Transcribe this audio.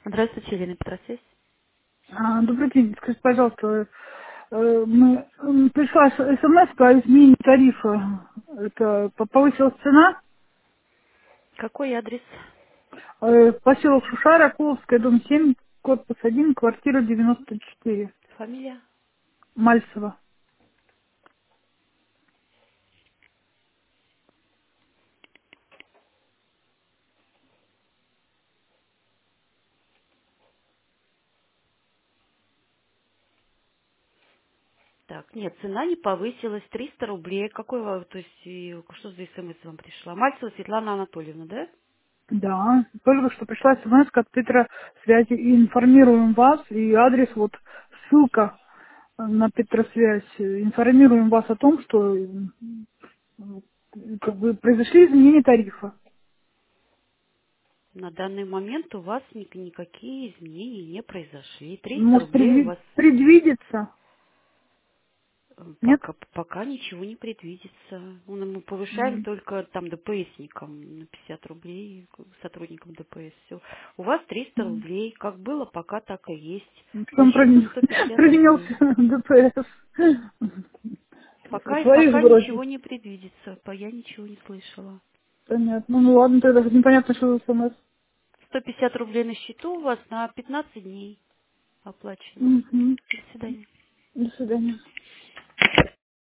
Здравствуйте, Елена Петросвязь. Добрый день. Скажите, пожалуйста, пришла смс по изменению тарифа. Это повысилась цена. Какой адрес? Поселок Шушара, Куловская, дом 7, корпус 1, квартира 94. Фамилия? Мальцева. Так, нет, цена не повысилась, 300 рублей. То есть, что за смс вам пришла? Мальцева Светлана Анатольевна, да? Да, только что пришла смс от Петра связи. И информируем вас, и адрес, вот ссылка на Петросвязь. Информируем вас о том, что как бы произошли изменения тарифа. На данный момент у вас никакие изменения не произошли. 300 Может, рублей у вас предвидится? Нет? пока ничего не предвидится. Мы повышаем только там ДПСникам на 50 рублей, сотрудникам ДПС. Все. У вас 300 рублей. Как было, пока так и есть. На Потом счету 150 рублей. провинился ДПС. Своих Пока сбросить. ничего не предвидится, я ничего не слышала. Понятно. Ну ладно, тогда непонятно, что за СМС. 150 рублей на счету у вас на 15 дней оплачено. Мгм. До свидания. До свидания.